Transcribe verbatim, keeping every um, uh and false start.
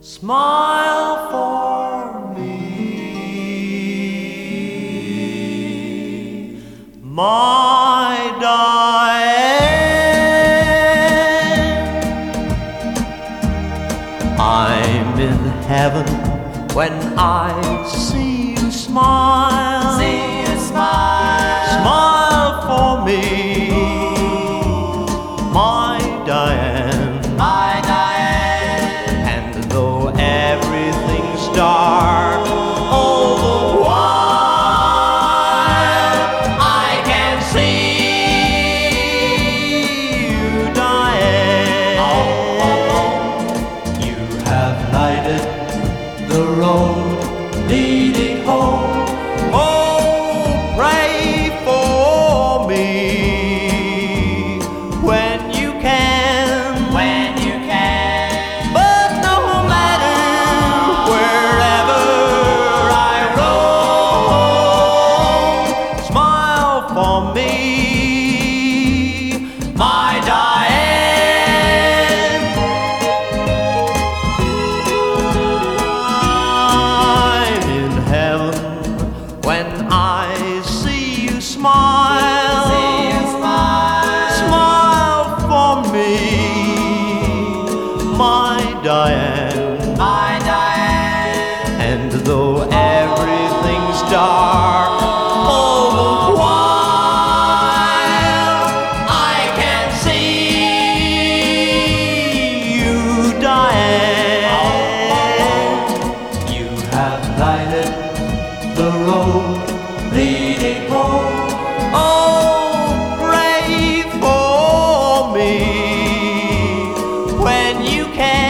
Smile for me, my Diane. I'm in heaven when I see you smile. See you smile. Smile for me, my Diane. My Diane. And though everything's dark all the while, I can see you, Diane. Oh, oh, oh. You have lighted the road leading home. Oh, pray for me when you can. When you can. But no matter wherever I roam, smile for me, my Diane. I'm in heaven when I see you smile. See you smile. Smile for me, my Diane. My Diane. And though everything's dark all the while, I can see you, Diane. You have lighted the road leading home. Oh, pray for me when you can.